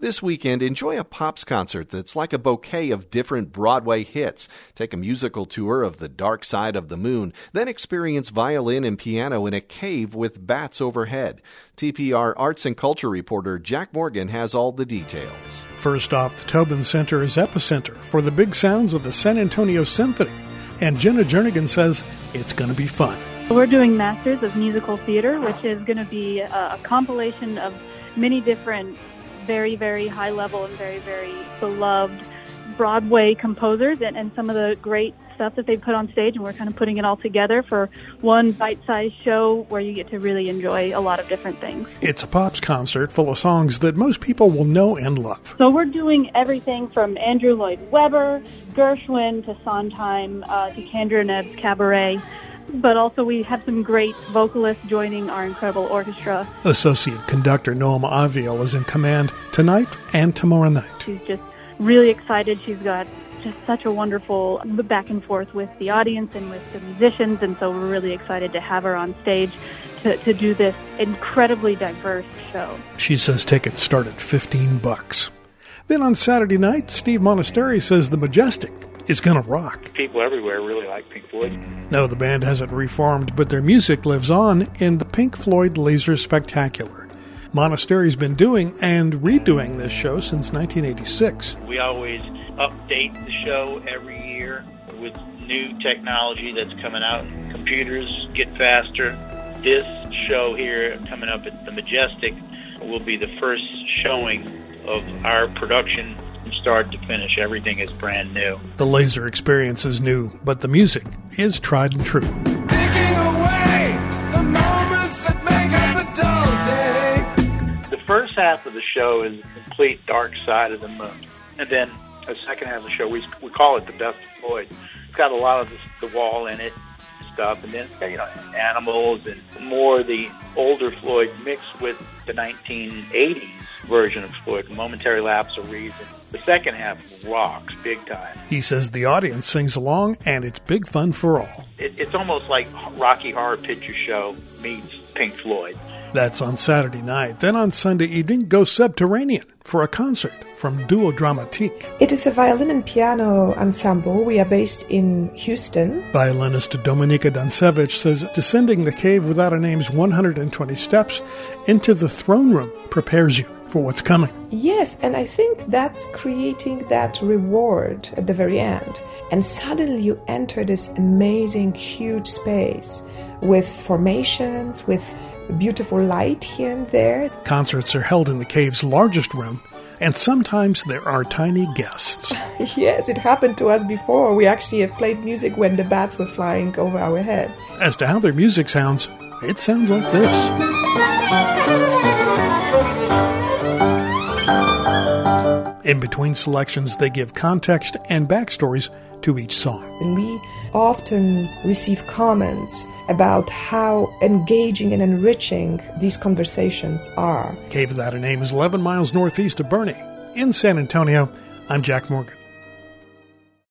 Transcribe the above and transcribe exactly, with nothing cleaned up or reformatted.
This weekend, enjoy a Pops concert that's like a bouquet of different Broadway hits. Take a musical tour of The Dark Side of the Moon, then experience violin and piano in a cave with bats overhead. T P R Arts and Culture reporter Jack Morgan has all the details. First off, the Tobin Center is epicenter for the big sounds of the San Antonio Symphony. And Jenna Jernigan says it's going to be fun. We're doing Masters of Musical Theater, which is going to be a, a compilation of many different very, very high-level and very, very beloved Broadway composers and, and some of the great stuff that they've put on stage, and we're kind of putting it all together for one bite-sized show where you get to really enjoy a lot of different things. It's a Pops concert full of songs that most people will know and love. So we're doing everything from Andrew Lloyd Webber, Gershwin, to Sondheim, uh, to Kendra Nebb's Cabaret. But also we have some great vocalists joining our incredible orchestra. Associate conductor Noam Aviel is in command tonight and tomorrow night. She's just really excited. She's got just such a wonderful back and forth with the audience and with the musicians, and so we're really excited to have her on stage to, to do this incredibly diverse show. She says tickets start at fifteen bucks. Then on Saturday night, Steve Monasteri says the Majestic is going to rock. People everywhere really like Pink Floyd. No, the band hasn't reformed, but their music lives on in the Pink Floyd Laser Spectacular. Monasteri's been doing and redoing this show since nineteen eighty-six. We always update the show every year with new technology that's coming out. Computers get faster. This show here coming up at the Majestic will be the first showing of our production from start to finish. Everything is brand new. The laser experience is new, but the music is tried and true. Taking away the moments that make up the dull day. The first half of the show is the complete Dark Side of the Moon. And then the second half of the show, we we call it the Best of Floyd. It's got a lot of the, the Wall in it stuff, and then, you know, animals and more the older Floyd mixed with the nineteen eighties version of Floyd, Momentary Lapse of Reason. The second half rocks big time. He says the audience sings along, and it's big fun for all. It, it's almost like Rocky Horror Picture Show meets Pink Floyd. That's on Saturday night. Then on Sunday evening, go Subterranean for a concert from Duo Dramatique. It is a violin and piano ensemble. We are based in Houston. Violinist Dominika Dancevich says descending the Cave Without a Name's one hundred twenty steps into the throne room prepares you for what's coming. Yes, and I think that's creating that reward at the very end. And suddenly you enter this amazing, huge space with formations, with beautiful light here and there. Concerts are held in the cave's largest room, and sometimes there are tiny guests. Yes, it happened to us before. We actually have played music when the bats were flying over our heads. As to how their music sounds, it sounds like this. In between selections, they give context and backstories to each song. And we often receive comments about how engaging and enriching these conversations are. Cave Without a Name is eleven miles northeast of Boerne. In San Antonio, I'm Jack Morgan.